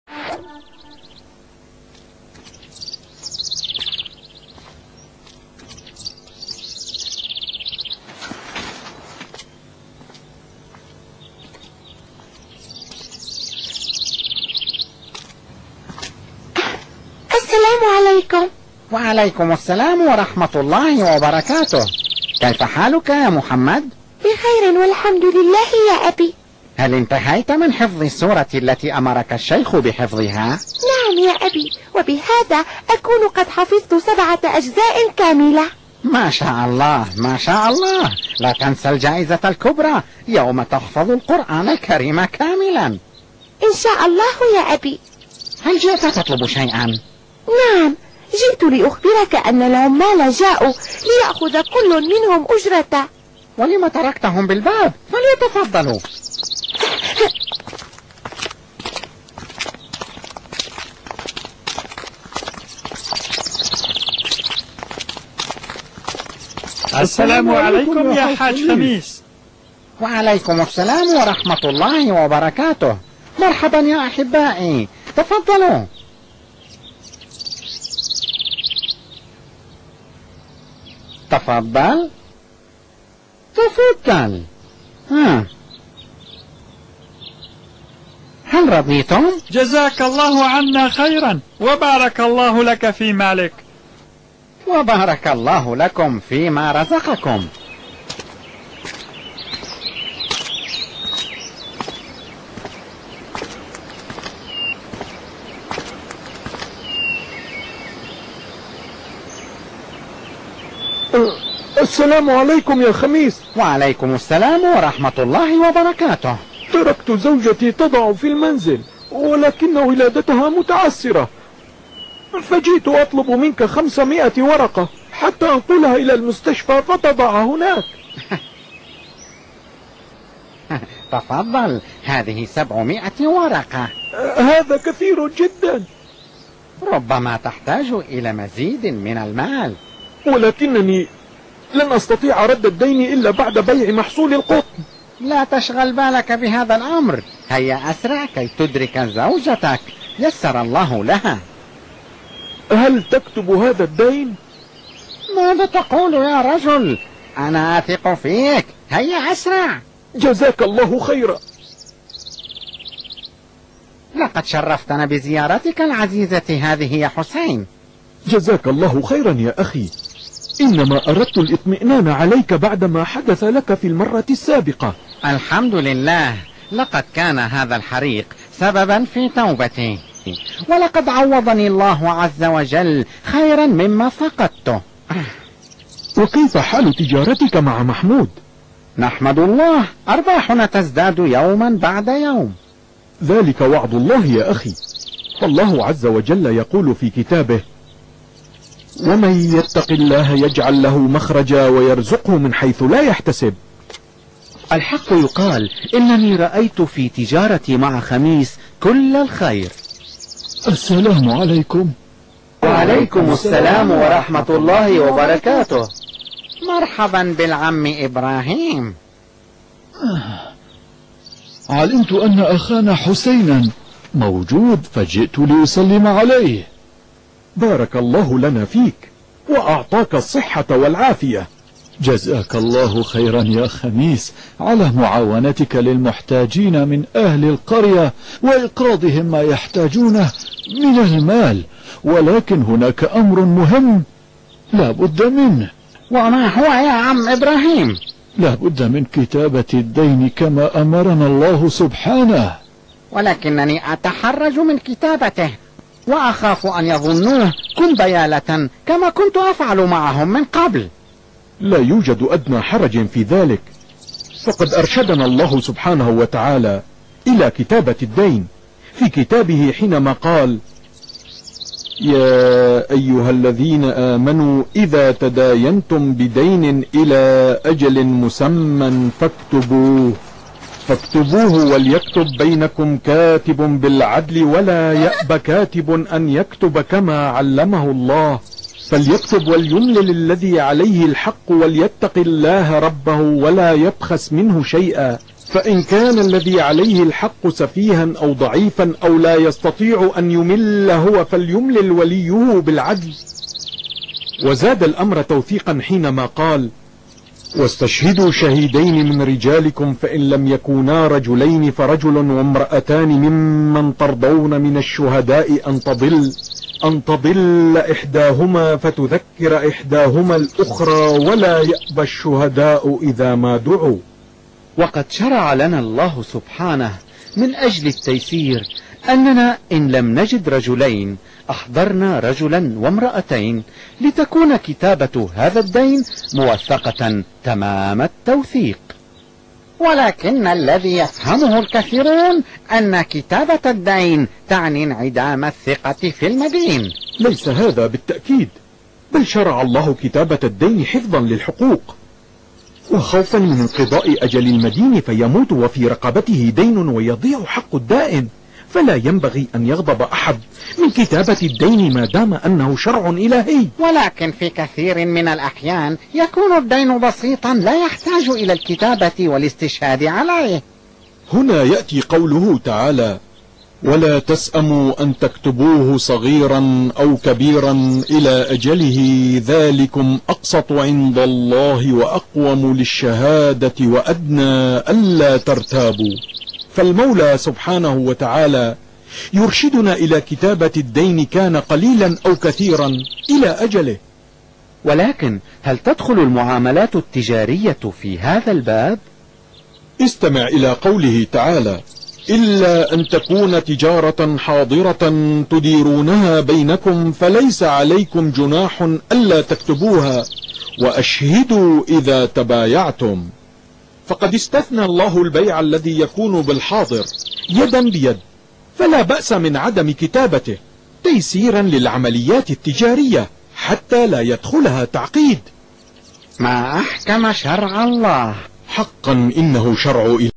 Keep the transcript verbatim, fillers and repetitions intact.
السلام عليكم. وعليكم السلام ورحمة الله وبركاته. كيف حالك يا محمد؟ بخير والحمد لله يا أبي. هل انتهيت من حفظ السورة التي أمرك الشيخ بحفظها؟ نعم يا أبي، وبهذا أكون قد حفظت سبعة أجزاء كاملة. ما شاء الله ما شاء الله. لا تنسى الجائزة الكبرى يوم تحفظ القرآن الكريم كاملا. إن شاء الله يا أبي. هل جئت تطلب شيئا؟ نعم، جئت لأخبرك أن العمال جاءوا ليأخذ كل منهم أجرته. ولم تركتهم بالباب؟ فليتفضلوا. السلام عليكم يا حاج خميس. وعليكم السلام ورحمة الله وبركاته. مرحبا يا أحبائي، تفضلوا. تفضل تفضل. ها. هل رضيتم؟ جزاك الله عنا خيرا وبارك الله لك في مالك. وبارك الله لكم فيما رزقكم. السلام عليكم يا خميس. وعليكم السلام ورحمة الله وبركاته. تركت زوجتي تضع في المنزل ولكن ولادتها متعسرة، فجئت أطلب منك خمسمائة ورقة حتى أنقلها إلى المستشفى فتضعها هناك. تفضل، هذه سبعمائة ورقة. هذا كثير جدا. ربما تحتاج إلى مزيد من المال. ولكنني لن أستطيع رد الدين إلا بعد بيع محصول القطن. لا تشغل بالك بهذا الأمر، هيا أسرع كي تدرك زوجتك، يسر الله لها. هل تكتب هذا الدين؟ ماذا تقول يا رجل؟ أنا أثق فيك، هيا أسرع. جزاك الله خيرا. لقد شرفتنا بزيارتك العزيزة هذه يا حسين. جزاك الله خيرا يا أخي، إنما أردت الاطمئنان عليك بعدما حدث لك في المرة السابقة. الحمد لله، لقد كان هذا الحريق سببا في توبتي، ولقد عوضني الله عز وجل خيرا مما فقدته. وكيف حال تجارتك مع محمود؟ نحمد الله، أرباحنا تزداد يوما بعد يوم. ذلك وعد الله يا أخي، فالله عز وجل يقول في كتابه: ومن يتق الله يجعل له مخرجا ويرزقه من حيث لا يحتسب. الحق يقال إنني رأيت في تجارتي مع خميس كل الخير. السلام عليكم. وعليكم السلام ورحمة الله وبركاته. مرحبا بالعم إبراهيم. علمت أن أخانا حسينا موجود فجئت لأسلم عليه. بارك الله لنا فيك وأعطاك الصحة والعافية. جزاك الله خيرا يا خميس على معاونتك للمحتاجين من أهل القرية وإقراضهم ما يحتاجونه من المال، ولكن هناك أمر مهم لا بد منه. وما هو يا عم إبراهيم؟ لا بد من كتابة الدين كما أمرنا الله سبحانه. ولكنني أتحرج من كتابته، وأخاف أن يظنوه كن بيالة كما كنت أفعل معهم من قبل. لا يوجد أدنى حرج في ذلك، فقد أرشدنا الله سبحانه وتعالى إلى كتابة الدين في كتابه حينما قال: يا أيها الذين آمنوا إذا تداينتم بدين إلى أجل مسمى فاكتبوه فاكتبوه وليكتب بينكم كاتب بالعدل ولا يأب كاتب أن يكتب كما علمه الله، فليكتب وليملل الذي عليه الحق وليتق الله ربه ولا يبخس منه شيئا فإن كان الذي عليه الحق سفيها أو ضعيفا أو لا يستطيع أن يمل هو فليملل وليه بالعدل. وزاد الأمر توثيقا حينما قال: واستشهدوا شهيدين من رجالكم فإن لم يكونا رجلين فرجل وامرأتان ممن ترضون من الشهداء أن تضل أن تضل إحداهما فتذكر إحداهما الأخرى ولا يأبى الشهداء إذا ما دعوا. وقد شرع لنا الله سبحانه من أجل التيسير أننا إن لم نجد رجلين أحضرنا رجلا وامرأتين لتكون كتابة هذا الدين موثقة تمام التوثيق. ولكن الذي يفهمه الكثيرون أن كتابة الدين تعني انعدام الثقة في المدين. ليس هذا بالتأكيد، بل شرع الله كتابة الدين حفظا للحقوق وخوفا من انقضاء أجل المدين فيموت وفي رقبته دين ويضيع حق الدائن، فلا ينبغي أن يغضب أحد من كتابة الدين ما دام أنه شرع إلهي. ولكن في كثير من الأحيان يكون الدين بسيطا لا يحتاج إلى الكتابة والاستشهاد عليه. هنا يأتي قوله تعالى: ولا تسأموا أن تكتبوه صغيرا أو كبيرا إلى أجله ذلكم أقسط عند الله وأقوم للشهادة وأدنى ألا ترتابوا. فالمولى سبحانه وتعالى يرشدنا إلى كتابة الدين كان قليلا أو كثيرا إلى أجله. ولكن هل تدخل المعاملات التجارية في هذا الباب؟ استمع إلى قوله تعالى: إلا أن تكون تجارة حاضرة تديرونها بينكم فليس عليكم جناح ألا تكتبوها وأشهدوا إذا تبايعتم. فقد استثنى الله البيع الذي يكون بالحاضر يدا بيد، فلا بأس من عدم كتابته تيسيرا للعمليات التجارية حتى لا يدخلها تعقيد. ما أحكم شرع الله. حقا إنه شرع إله.